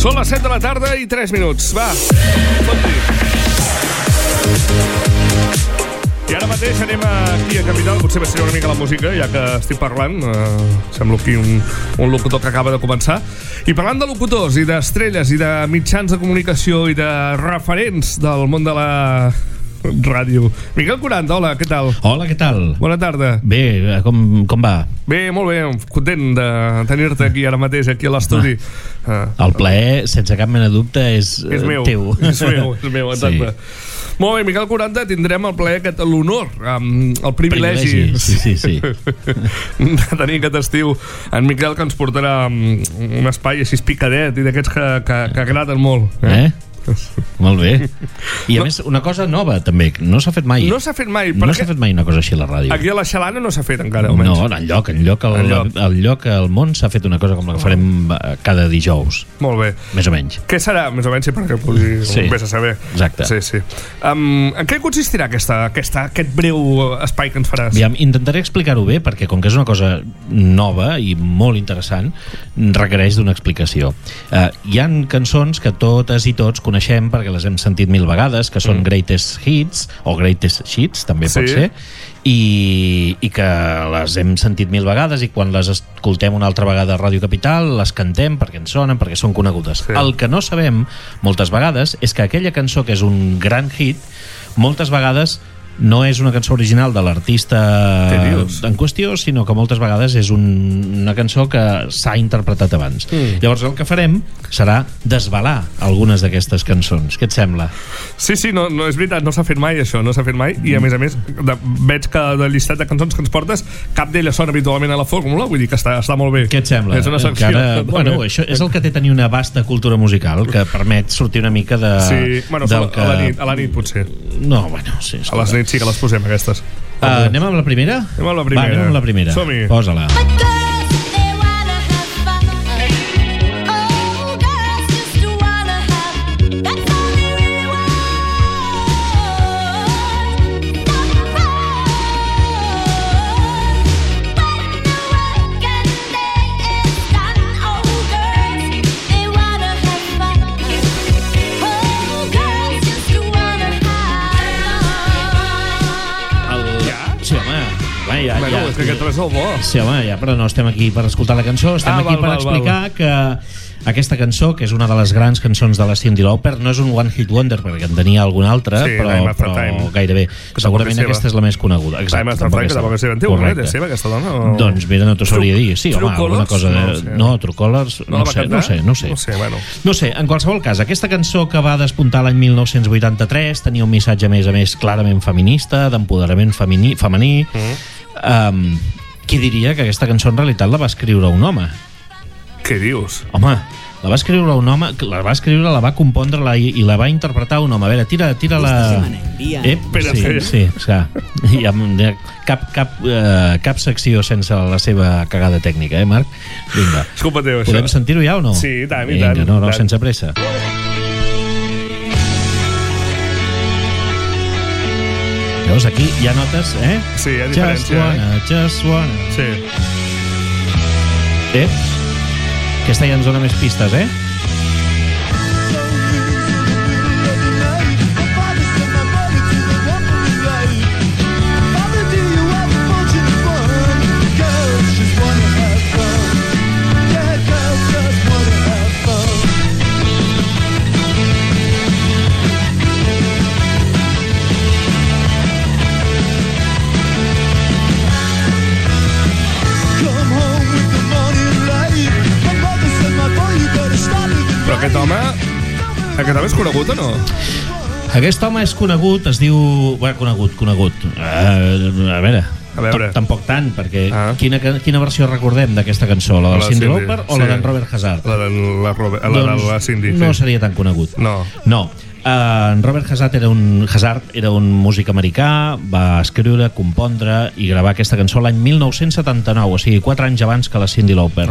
Són les 7 de la tarda i 3 minuts. Va, fot-li. I ara mateix anem aquí a Capital. Potser baixaré una mica la música, ja que estic parlant. Sembla aquí un locutor que acaba de començar. I parlant de locutors i d'estrelles i de mitjans de comunicació i de referents del món de la ràdio. Miquel Curant, hola, què tal? Hola, què tal? Bona tarda. Bé, com va? Bé, molt bé, content de tenir-te aquí ara mateix, aquí a l'estudi. El plaer, sense cap mena de dubte, és meu, teu. És meu, exacte. Sí. Molt bé, Miquel Curant, tindrem el plaer, l'honor, el privilegi. Sí. de tenir aquest estiu en Miquel, que ens portarà un espai així picadet i d'aquests que agraden molt. Molt bé. I a més, una cosa nova també, no s'ha fet mai. No s'ha fet mai una cosa així a la ràdio. Aquí a la Xalana no s'ha fet encara, almenys. No, enlloc al món s'ha fet una cosa com la que farem cada dijous. Molt bé. Més o menys. Què serà? Més o menys, sí, perquè vés a saber. Exacte. Sí. En què consistirà aquest breu espai que ens faràs? Aviam, intentaré explicar-ho bé, perquè com que és una cosa nova i molt interessant, requereix d'una explicació. Hi han cançons que totes i tots coneixem perquè les hem sentit 1000 vegades, que són Greatest Hits o Greatest Hits, també pot ser, i que les hem sentit 1000 vegades i quan les escoltem una altra vegada a Ràdio Capital les cantem perquè ens sonen, perquè són conegudes. El que no sabem moltes vegades és que aquella cançó que és un gran hit moltes vegades no és una cançó original de l'artista en qüestió, sinó que moltes vegades és una cançó que s'ha interpretat abans. Llavors el que farem serà desvelar algunes d'aquestes cançons. Què et sembla? Sí, no, és veritat, no s'ha fet mai això, no s'ha fet mai, i a més veig que del llistat de cançons que ens portes cap d'elles sona habitualment a la fórmula, vull dir que està molt bé. Què et sembla? És una secció. Això és el que té tenir una vasta cultura musical, que permet sortir una mica de... Sí, a la nit potser. No, sí. A les nits sí que les posem, aquestes. Anem amb la primera? Anem amb la primera. Anem amb la primera. Som-hi. Posa-la. És que aquest és el bo. Sí, home, però no estem aquí per escoltar la cançó, estem aquí per explicar que aquesta cançó, que és una de les grans cançons de la Cyndi Lauper, no és un one hit wonder, perquè en tenia algun altre, però gairebé. Segurament aquesta és la més coneguda. Exacte. Que tampoc és seva. En té un és seva, aquesta dona? Doncs mira, no t'ho sabria dir. Sí, home, alguna cosa de... No, True Colors, no sé. En qualsevol cas, aquesta cançó que va despuntar l'any 1983 tenia un missatge, a més clarament feminista, d'empoderament femení. Qui diria que aquesta cançó en realitat la va escriure un home? Què dius? Home, la va escriure un home, la va compondre i la va interpretar un home. A veure, tira la... Sí, clar. Cap secció sense la seva cagada tècnica, Marc? Vinga. És culpa teva, això. Podem sentir-ho ja o no? Sí, i tant. Vinga, no, sense pressa. Veus, aquí hi ha notes, Sí, hi ha diferència. Just wanna. Sí. Aquesta ja ens dona més pistes, Aquest home és conegut o no? Aquest home és conegut, es diu... Conegut. A veure. Tampoc tant, perquè quina versió recordem d'aquesta cançó? La del Cyndi Lauper o la d'en Robert Hazard? La de la Cyndi. No seria tan conegut. No. En Robert Hazard era un músic americà, va escriure, compondre i gravar aquesta cançó l'any 1979, o sigui, 4 anys abans que la Cyndi Lauper.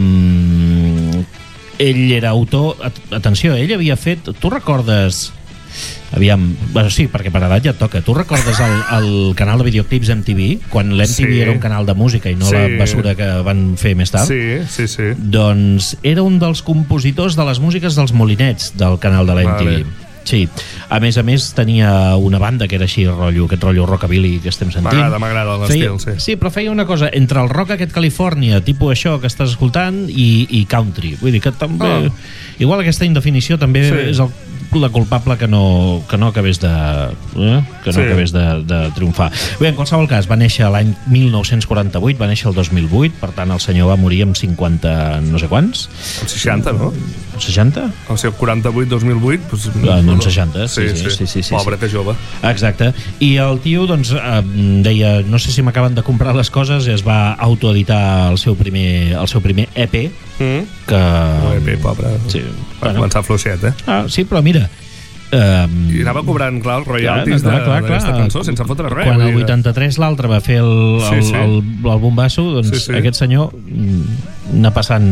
Ell era autor, atenció, ell havia fet, tu recordes Aviam, bueno, sí, perquè per edat ja et toca. Tu recordes el canal de videoclips MTV? Quan l'MTV era un canal de música i no la basura que van fer més tard? Sí. Doncs era un dels compositors de les músiques dels Molinets del canal de l'MTV. Sí, a més tenia una banda que era així, aquest rotllo rockabilly que estem sentint. M'agrada l'estil, sí. Sí, però feia una cosa entre el rock aquest Califòrnia, tipus això que estàs escoltant, i country. Vull dir que també... Igual aquesta indefinició també és la culpable que no acabés de acabés de triomfar. Bé, en qualsevol cas, va néixer l'any 1948, va néixer el 2008, per tant el senyor va morir amb 50 no sé quants. Amb 60, no? 60? O sigui, 48-2008 doncs... No, 60, sí. Pobre, que jove. Exacte. I el tio, doncs, deia, no sé si m'acaben de comprar les coses, i es va autoeditar el seu primer EP, que... EP, pobre. Sí. Va començar fluixet, sí, però mira... I anava cobrant, clar, els royalties d'aquesta cançó, sense fotre res. Quan el 83 l'altre va fer el bombasso, doncs aquest senyor anar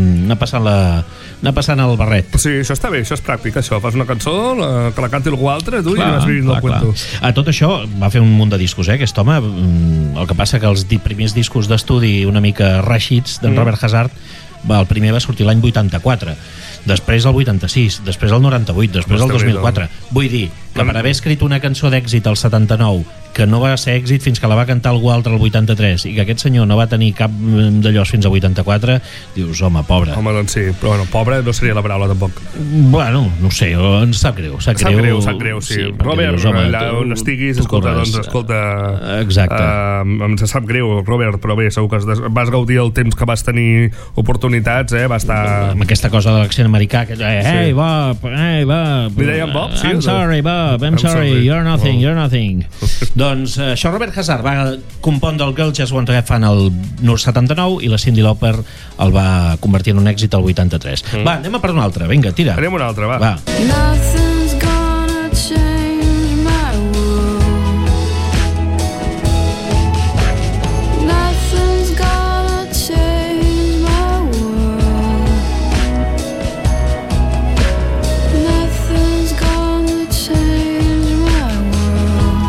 passant el barret. Sí, això està bé, això és pràctic, això. Fas una cançó, que la canti algú altre, tu, i vas vivint el cuento. A tot això va fer un munt de discos, aquest home. El que passa que els primers discos d'estudi una mica reixits d'en Robert Hazard, el primer va sortir l'any 84, després el 86, després el 98, després el 2004. Vull dir que per haver escrit una cançó d'èxit al 79 que no va ser èxit fins que la va cantar algú altre al 83 i que aquest senyor no va tenir cap d'allò fins al 84, dius, home, pobre. Home, doncs sí, però bueno, pobre no seria la paraula tampoc. Bueno, no ho sé, ens sap greu, sap greu, sí. Robert, dius, home, allà on estiguis, escolta. Exacte. Ens sap greu, Robert, però bé, segur que vas gaudir el temps que vas tenir oportunitats, va estar... Amb aquesta cosa de l'accent americà, que hey, Bob. Li deien Bob, sí? I'm sorry, Bob, I'm sorry, you're nothing. Doncs això, Robert Hazard va compondre el Girls Just Want to Have Fun el 79 i la Cyndi Lauper el va convertir en un èxit al 83. Va, anem a per un altre, vinga, tira. Anem a un altre, va. Nothing's gonna change my world. Nothing's gonna change my world. Nothing's gonna change my world.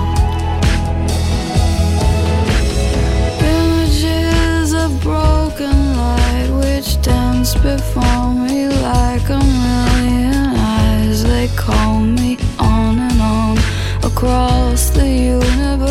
Images of broken light which dance before me like a million eyes. They call me on and on across the universe.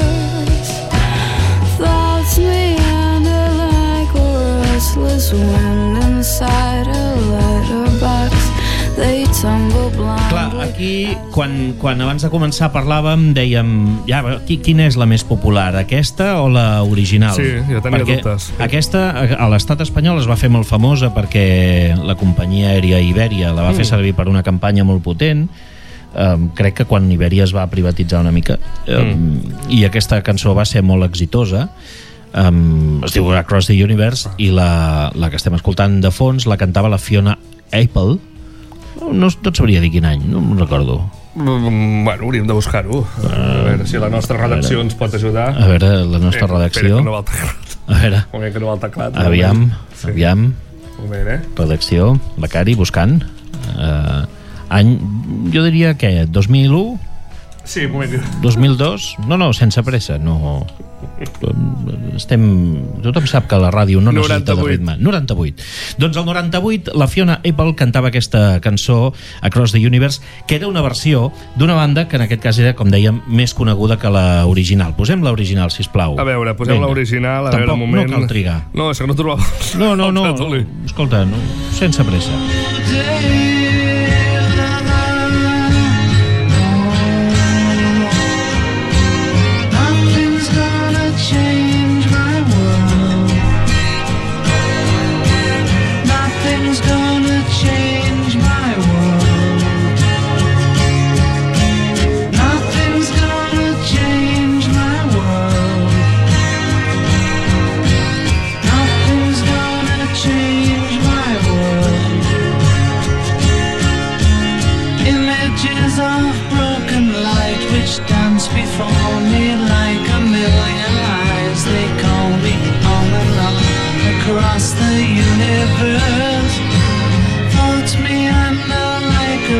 Thoughts meander like a restless wind inside a letterbox. They tumble blindly. Clar, aquí, quan abans de començar parlàvem, dèiem, ja, quina és la més popular, aquesta o la original? Sí, jo tenia dubtes. Aquesta, a l'estat espanyol, es va fer molt famosa perquè la companyia aèria Iberia la va fer servir per una campanya molt potent. Crec que quan Iberia es va privatitzar una mica, i aquesta cançó va ser molt exitosa. Es diu Across the Universe, i la que estem escoltant de fons la cantava la Fiona Apple. No et sabria dir quin any, no me'n recordo. Bueno, hauríem de buscar-ho. A veure si la nostra redacció ens pot ajudar. A veure, la nostra redacció. Espera, que no va al teclat. A veure. Un moment que no va al teclat. Aviam. Un moment, Redacció, becari, buscant. Any, jo diria que 2001? Sí, un moment. 2002? No, sense pressa, no. Tothom sap que la ràdio no necessita de ritme. 98. Doncs el 98 la Fiona Apple cantava aquesta cançó Across the Universe, que era una versió d'una banda que en aquest cas era, com dèiem, més coneguda que la original. Posem l'original, sisplau. A veure, posem l'original, a veure un moment. No cal trigar. No, és que no trobava. No, escolta, sense pressa.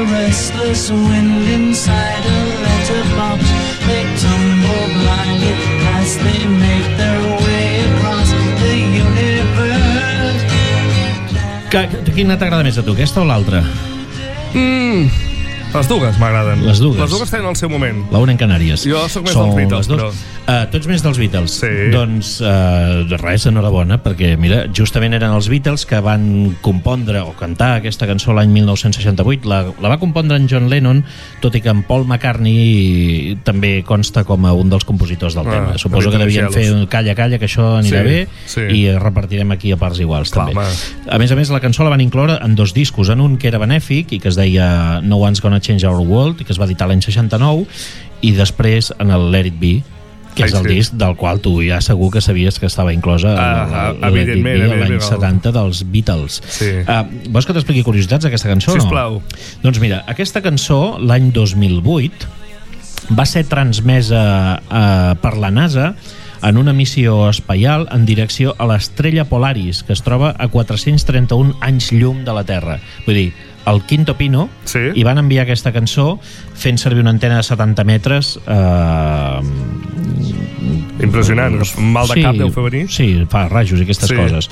restless wind inside a letterbox. They tumble blindly as they make their way across the universe. Quina t'agrada més a tu, aquesta o l'altra? Les dues m'agraden. Les dues. Les dues tenen el seu moment. La una en Canàries. Jo sóc més dels Beatles, però... Tu ets més dels Beatles. Sí. Doncs res, enhorabona, perquè mira, justament eren els Beatles que van compondre o cantar aquesta cançó l'any 1968. La va compondre en John Lennon, tot i que en Paul McCartney també consta com a un dels compositors del tema. Suposo que devien fer un calla, que això anirà bé, i repartirem aquí a parts iguals. Clar, també. A més, la cançó la van incloure en 2 discos, en un que era benèfic i que es deia No One's Gonna Change Our World, i que es va editar l'any 69, i després en el Let It Be, que és el disc del qual tu ja segur que sabies que estava inclosa l'any 70 dels Beatles. Vols que t'expliqui curiositats d'aquesta cançó? Sisplau. Doncs mira, aquesta cançó l'any 2008 va ser transmesa per la NASA en una missió espaial en direcció a l'estrella Polaris, que es troba a 431 anys llum de la Terra. Vull dir, el Quinto Pino, i van enviar aquesta cançó fent servir una antena de 70 metres. Impressionant, mal de cap deu fer venir. Sí, fa rajos i aquestes coses.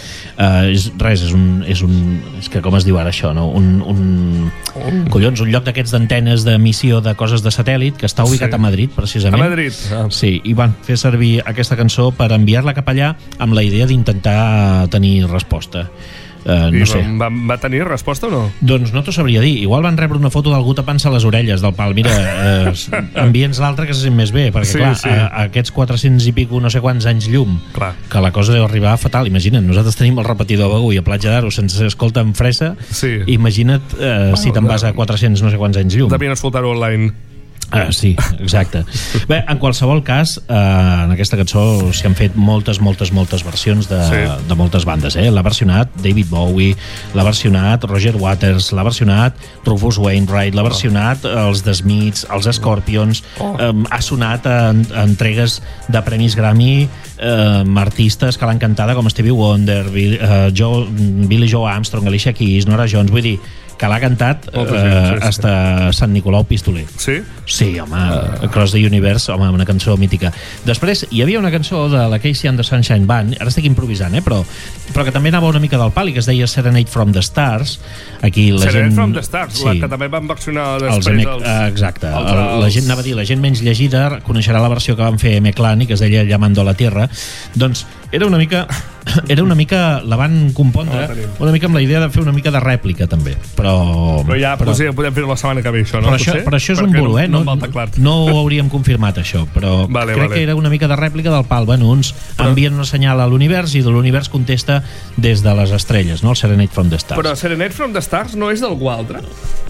És que com es diu ara això, no? Collons, un lloc d'aquests d'antenes d'emissió de coses de satèl·lit que està ubicat a Madrid, precisament. A Madrid. Sí, i van fer servir aquesta cançó per enviar-la cap allà amb la idea d'intentar tenir resposta. No sé. Va tenir resposta o no? Doncs no t'ho sabria dir. Igual van rebre una foto d'algú tapant-se les orelles del pal. Mira, envia'ns l'altre que se sent més bé, perquè aquests 400 i pico no sé quants anys llum, que la cosa deu arribar fatal. Imagina't, nosaltres tenim el repetidor a Begur i a Platja d'Aro se'ns escolta en fresa. Imagina't si te'n vas a 400 no sé quants anys llum. Devien escoltar-ho online. Sí, exacte. Bé, en qualsevol cas, en aquesta cançó s'hi han fet moltes versions de moltes bandes. L'ha versionat David Bowie, l'ha versionat Roger Waters, l'ha versionat Rufus Wainwright, l'ha versionat els The Smiths, els Scorpions, ha sonat en entregues de premis Grammy artistes que l'han cantada com Stevie Wonder, Billy Joe Armstrong, Alicia Keys, Nora Jones. Vull dir que l'ha cantat hasta Sant Nicolau Pistoler. Sí? Sí, home, Across the Universe, home, una cançó mítica. Després hi havia una cançó de la Casey and the Sunshine Band, ara estic improvisant, però que també anava una mica del pal i que es deia Serenade from the Stars. Aquí la Serenade from the Stars, la que també van versionar després exacte. La gent anava a dir, la gent menys llegida coneixerà la versió que van fer M-Clan i que es deia Llamando a la Tierra. Doncs era una mica la van compondre una mica amb la idea de fer una mica de rèplica també, però ja podem fer la setmana que ve això, no? Però això és un bulo, no ho hauríem confirmat això, però crec que era una mica de rèplica del pal. Bueno, uns envien una senyal a l'univers i l'univers contesta des de les estrelles, no? El Serenade from the Stars. Però Serenade from the Stars no és d'algú altre?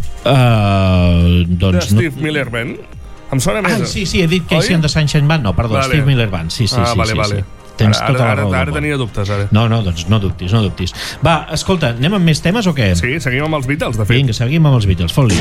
De Steve Miller Band? Em sona més. Sí, he dit Casey and the Sunshine Band, no, perdó, Steve Miller Band, sí. Vale. Tens tota la raó. Ara tenia dubtes, ara. No, doncs no dubtis. Va, escolta, anem amb més temes o què? Sí, seguim amb els Beatles, de fet. Vinga, seguim amb els Beatles, fot-li.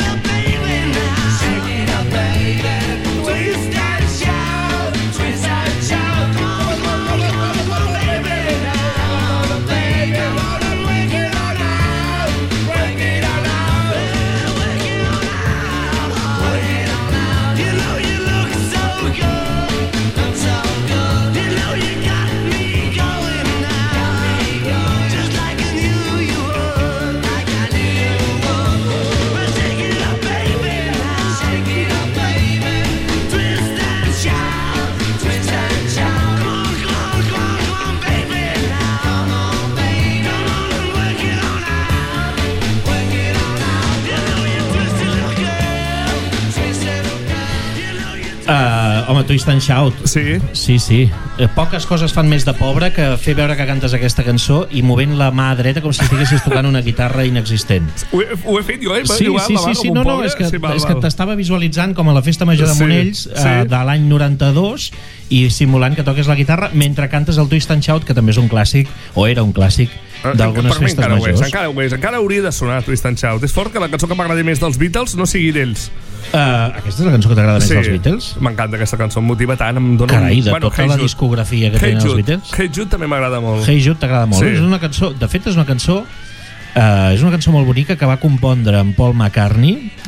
Home, Twist and Shout. Sí. Poques coses fan més de pobre que fer veure que cantes aquesta cançó i movent la mà dreta com si estiguessis tocant una guitarra inexistent. Ho he fet jo, Sí, és que t'estava visualitzant com a la festa major de Monells de l'any 92 i simulant que toques la guitarra mentre cantes el Twist and Shout, que també és un clàssic, o era un clàssic d'algunes festes majors. Encara hauria de sonar Twist and Shout. És fort que la cançó que m'agrada més dels Beatles no sigui d'ells. Aquesta és la cançó que t'agrada més dels Beatles? M'encanta aquesta cançó, em motiva tant, em dona... Carai, de tota la discografia que tenen els Beatles? Hey Jude també m'agrada molt. Hey Jude t'agrada molt? És una cançó, de fet és una cançó molt bonica que va compondre en Paul McCartney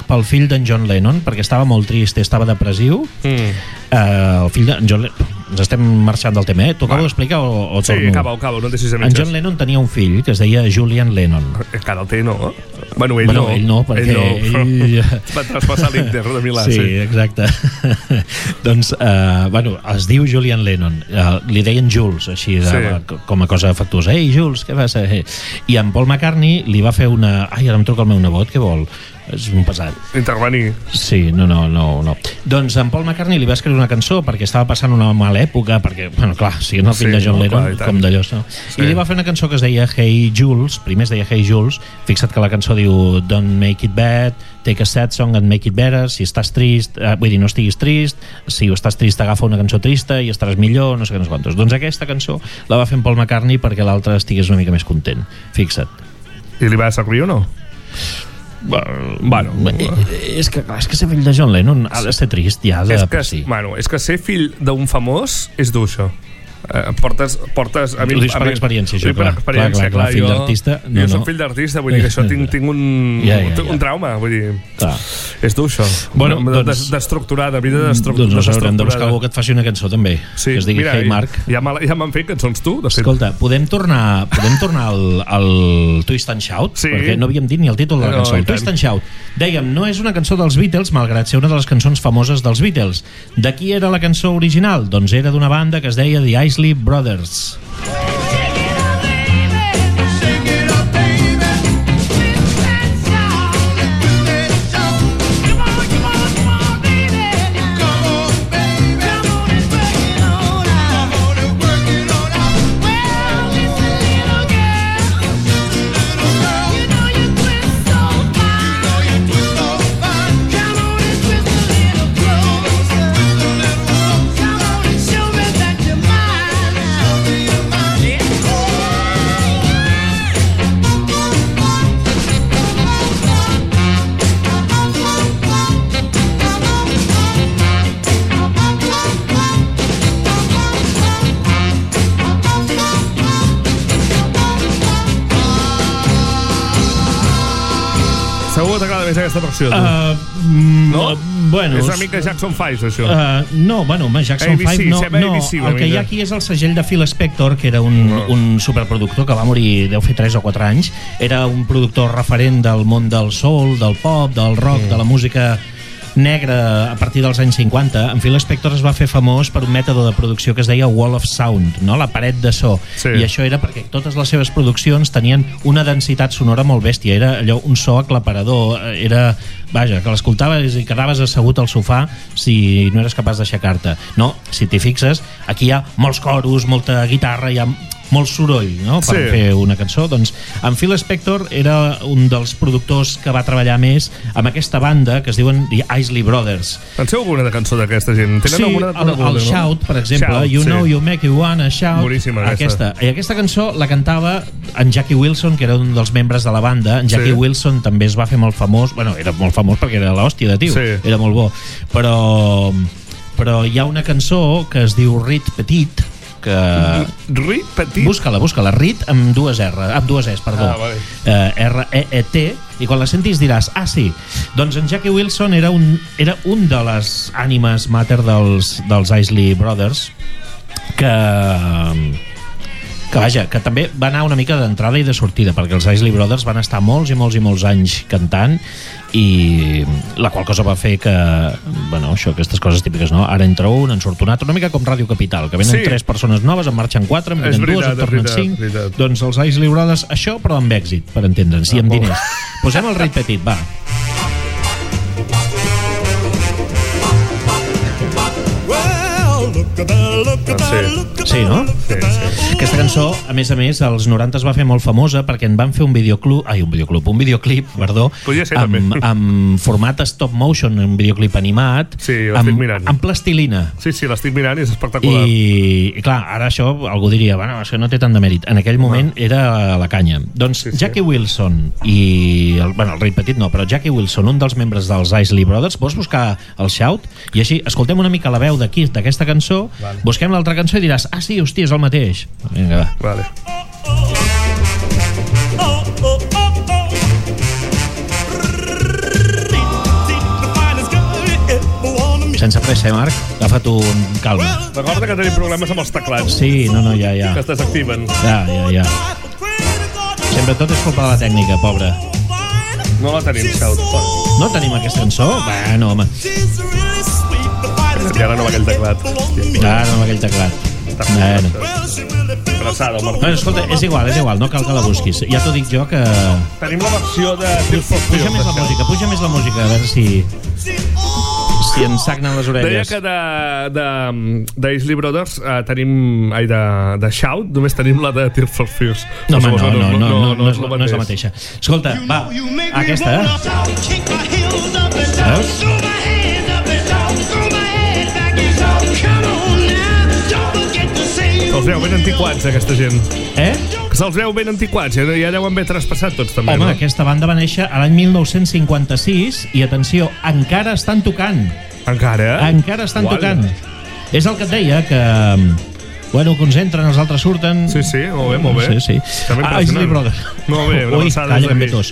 pel fill d'en John Lennon, perquè estava molt trist, estava depressiu. El fill d'en John Lennon... Ens estem marxant del tema, Tu acabo d'explicar o torno? Sí, acaba, no et deixis a mitges. En John Lennon tenia un fill que es deia Julian Lennon. Encara el té, no? Bueno, ell no, perquè ell... va traspassar l'Inter de Milà. Sí, exacte. Doncs, es diu Julian Lennon. Li deien Jules, així, com a cosa afectuosa. Ei, Jules, què fas? I en Paul McCartney li va fer una... Ai, ara em truca el meu nebot, què vol? És un pesat. Intervenir. Sí, no. Doncs en Paul McCartney li va escriure una cançó perquè estava passant una mala època, perquè, bueno, clar, siguent el fill de John Lennon, com d'allò, no? I li va fer una cançó que es deia Hey Jules, primer es deia Hey Jules, fixa't que la cançó diu Don't make it bad, take a sad song and make it better, si estàs trist, vull dir, no estiguis trist, si estàs trist agafa una cançó trista i estaràs millor, no sé què, no sé quantos. Doncs aquesta cançó la va fer en Paul McCartney perquè l'altre estigués una mica més content, fixa't. I li va servir o no? Bueno, és que ser fill de John Lennon ha de ser trist ja de per si. És que ser fill d'un famós és dur, això. Portes a mi, ho dius per experiència, això, clar, fill d'artista jo soc fill d'artista, vull dir que això tinc un trauma, vull dir, és dur, això. Bueno, d'estructurada, vida destructurada. Doncs haurem de buscar algú que et faci una cançó també, que es digui Hey Mark. Ja m'han fet cançons tu, de fet. Escolta, podem tornar al Twist and Shout, perquè no havíem dit ni el títol de la cançó. El Twist and Shout, dèiem, no és una cançó dels Beatles, malgrat ser una de les cançons famoses dels Beatles. De qui era la cançó original? Doncs era d'una banda que es deia The Isley Brothers. Segur t'agrada més aquesta versió, no? Bueno, és una mica Jackson 5, això. No, Jackson 5 no. El que hi ha aquí és el segell de Phil Spector, que era un superproductor que va morir, deu fer 3 o 4 anys. Era un productor referent del món del soul, del pop, del rock, de la música negra a partir dels anys 50. En Phil Spector es va fer famós per un mètode de producció que es deia Wall of Sound, no? La paret de so. I això era perquè totes les seves produccions tenien una densitat sonora molt bèstia. Era allò, un so aclaparador. Era, vaja, que l'escoltaves i quedaves assegut al sofà si no eres capaç d'aixecar-te. No, si t'hi fixes, aquí hi ha molts coros, molta guitarra, hi ha molt soroll, no?, per fer una cançó. Doncs en Phil Spector era un dels productors que va treballar més amb aquesta banda que es diuen The Isley Brothers. Penseu alguna de cançó d'aquesta gent? Sí, el Shout, per exemple, You Know You Make You Wanna Shout. Boníssima aquesta. I aquesta cançó la cantava en Jackie Wilson, que era un dels membres de la banda. En Jackie Wilson també es va fer molt famós, bueno, era molt famós perquè era l'hòstia de tio, era molt bo, però hi ha una cançó que es diu Rit Petit, que... Rit Petit? Busca-la, Rit amb dues Es, perdó. R-E-E-T, i quan la sentis diràs, sí. Doncs en Jackie Wilson era un de les ànimes mater dels Isley Brothers, que també va anar una mica d'entrada i de sortida, perquè els Isley Brothers van estar molts i molts anys cantant, i la qual cosa va fer que, bueno, això, aquestes coses típiques, no? Ara entra un, en surt un altre, una mica com Ràdio Capital, que venen 3 persones noves, en marxen 4, en venen 2, en tornen 5. Doncs els Isley Brothers, això, però amb èxit, per entendre'ns, i amb diners. Posem el Rit Petit, va. Sí, no? Sí. Aquesta cançó, a més, als 90 es va fer molt famosa perquè en van fer un videoclip, amb format stop motion, un videoclip animat, amb plastilina. Sí, l'estic mirant i és espectacular. I clar, ara això, algú diria, bueno, això no té tant de mèrit. En aquell moment era la canya. Doncs Jackie Wilson i... el Rit Petit no, però Jackie Wilson, un dels membres dels Isley Brothers, vols buscar el Shout? I així, escoltem una mica la veu d'aquesta cançó, busquem l'altra cançó i diràs, sí, hòstia, és el mateix. Vinga, va. Vale. sense pressa, Marc? Agafa't un calma. Recorda que tenim problemes amb els teclats. Sí, no, ja. Que es desactiven. Ja. Sempre tot és culpa de la tècnica, pobre. No la tenim, Shout. No tenim aquesta cançó? Bueno, home. I ara no amb aquell teclat. Ara no amb aquell teclat. Bueno. Abraçada, Marc. Bueno, escolta, és igual, no cal que la busquis. Ja t'ho dic jo que... Tenim la versió de Tears for Fears. Puja més la música, a veure si ens sagnen les Deia orelles. que de Isley Brothers tenim... de Shout, només tenim la de Tears for Fears. No és la mateixa. Escolta, va, aquesta, Veus? Se'ls veu ben antiquats, aquesta gent. Que se'ls veu ben antiquats, ja deuen haver traspassat tots també. Home, no? aquesta banda va néixer a l'any 1956 i, atenció, encara estan tocant. Encara estan tocant. És el que et deia, que... Bueno, que uns entren, els altres surten... Sí, molt bé. Sí. Isley Brothers. Molt bé, una abraçada. Calla, que em ve tos.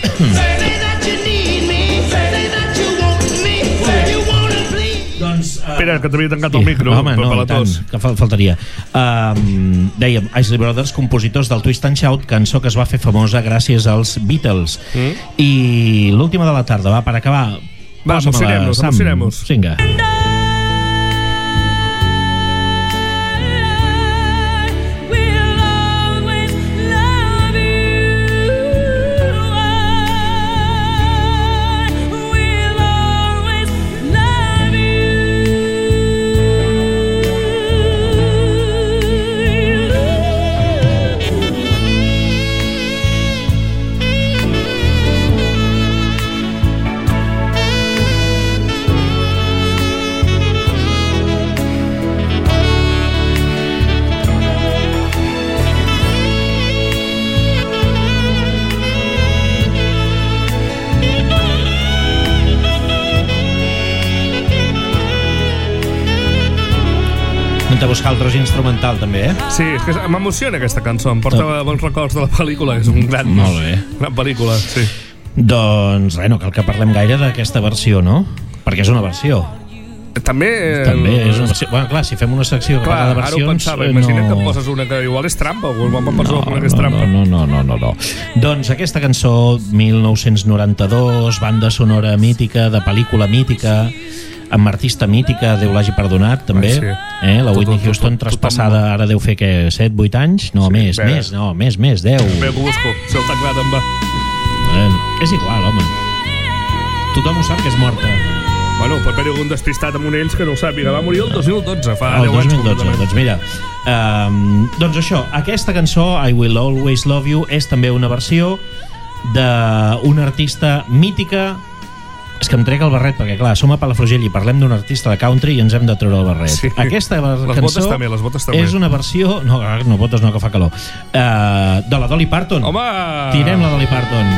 Espera, que t'havia tancat el micro. Home, no, tant, que faltaria. Dèiem, Isley Brothers, compositors del Twist and Shout, cançó que es va fer famosa gràcies als Beatles. I l'última de la tarda, va, per acabar... Va, emocionem-nos. Vinga. De buscar el tros instrumental també, Sí, és que m'emociona aquesta cançó, em porta bons records de la pel·lícula, que és un gran pel·lícula, sí. Doncs no cal que parlem gaire d'aquesta versió, no? Perquè és una versió. També és una versió. Bueno, clar, si fem una secció que parla de versions... Ara ho pensava, imagina't que em poses una que igual és trampa, o una persona que és trampa. No. Doncs aquesta cançó, 1992, banda sonora mítica, de pel·lícula mítica, amb artista mítica, Déu l'hagi perdonat, també. La Whitney Houston traspassada, ara deu fer, 7-8 anys? No, més, 10. Bé, ho busco, si el teclat em va. És igual, home. Tothom ho sap que és morta. Bueno, pot haver-hi algun despistat amb un ells que no ho sàpiga. Va morir el 2012, fa 10 anys. El 2012, doncs mira. Doncs això, aquesta cançó, I Will Always Love You, és també una versió d'una artista mítica. És que em trec el barret, perquè clar, som a Palafrugell i parlem d'un artista de country i ens hem de treure el barret. Sí. Aquesta cançó les botes també. És una versió... No, botes no, que fa calor. De la Dolly Parton. Home! Tirem la Dolly Parton.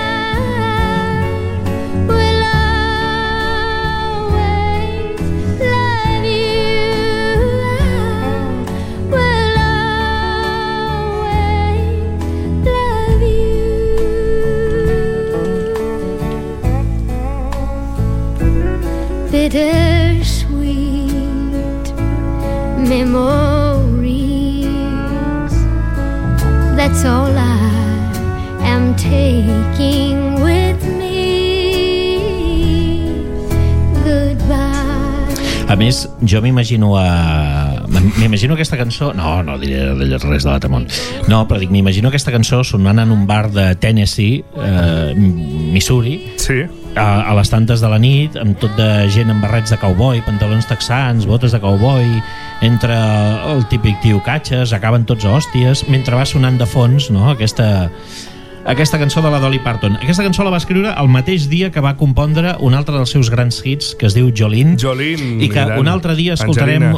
Bittersweet memories, that's all I am taking with me. Goodbye. A més, jo m'imagino aquesta cançó... No diré res de l'altre món. No, però dic, m'imagino aquesta cançó sonant en un bar de Tennessee, Missouri, sí, a les tantes de la nit, amb tot de gent amb barrets de cowboy, pantalons texans, botes de cowboy, entre el típic tio catxes, acaben tots a hòsties, mentre va sonant de fons, no?, aquesta cançó de la Dolly Parton. Aquesta cançó la va escriure el mateix dia que va compondre un altre dels seus grans hits, que es diu Jolene, i que un altre dia escoltarem,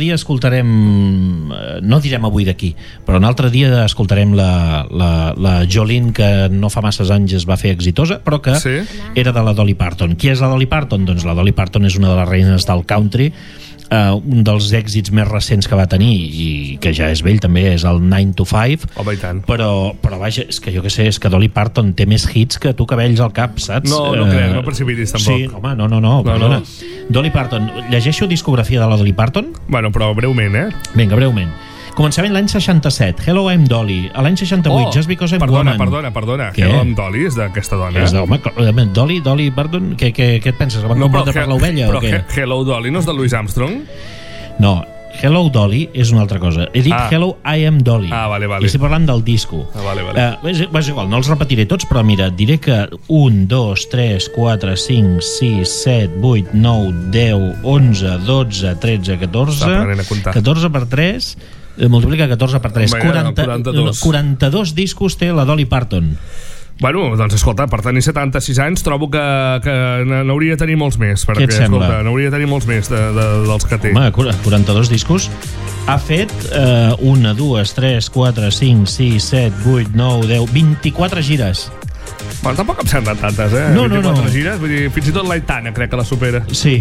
no direm avui d'aquí, però un altre dia escoltarem la Jolene, que no fa masses anys es va fer exitosa, però que era de la Dolly Parton. Qui és la Dolly Parton? Doncs la Dolly Parton és una de les reines del country, un dels èxits més recents que va tenir, i que ja és vell també, és el 9 to 5. Home, i tant. Però vaja, és que jo què sé, és que Dolly Parton té més hits que tu cabells al cap, saps? No crec, no precipitis tampoc. Sí, home, no, perdona. Dolly Parton, llegeixo discografia de la Dolly Parton? Bueno, però breument, Vinga, breument. Començament l'any 67, Hello, I'm Dolly. A l'any 68, Just Because I'm Woman. Perdona. Hello, I'm Dolly és d'aquesta dona. És home, Dolly Parton, què et penses? Van comprar per l'ovella o què? Hello, Dolly no és de Louis Armstrong? No, Hello, Dolly és una altra cosa. He dit Hello, I am Dolly. Vale. I estic parlant del disco. Vale. És igual, no els repetiré tots, però mira, et diré que 1, 2, 3, 4, 5, 6, 7, 8, 9, 10, 11, 12, 13, 14... 14 per 3... multiplica 14 per 3, 42 discos té la Dolly Parton. Bueno, doncs escolta, per tenir 76 anys trobo que n'hauria de tenir molts més, perquè, què et sembla? Escolta, n'hauria de tenir molts més dels que té. Home, 42 discos. Ha fet 1, 2, 3, 4, 5, 6, 7, 8, 9, 10, 24 gires. Bueno, tampoc em semblen tantes, No. 24 gires, vull dir, fins i tot l'Aitana crec que la supera. Sí.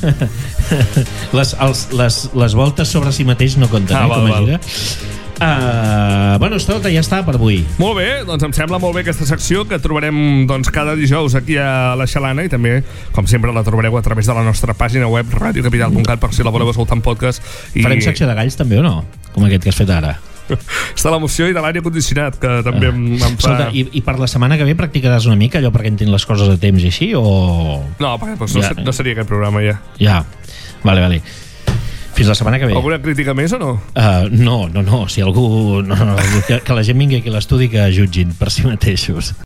les voltes sobre si mateix no compten, com a gira. Bueno, ja està per avui. Molt bé, doncs em sembla molt bé aquesta secció que trobarem doncs, cada dijous aquí a la Xalana, i també, com sempre, la trobareu a través de la nostra pàgina web radiocapital.cat per si la voleu escoltar en podcast. Farem secció de galls també o no? Com aquest que has fet ara. Està l'emoció i de l'aire condicionat, que també em fa... Escolta, i per la setmana que ve practicaràs una mica allò perquè entenc les coses a temps i així, o...? No, perquè no seria aquest programa ja. Ja, vale. Fins la setmana que ve. Alguna crítica més o no? No. Si algú... que la gent vingui aquí a l'estudi que jutgin per si mateixos.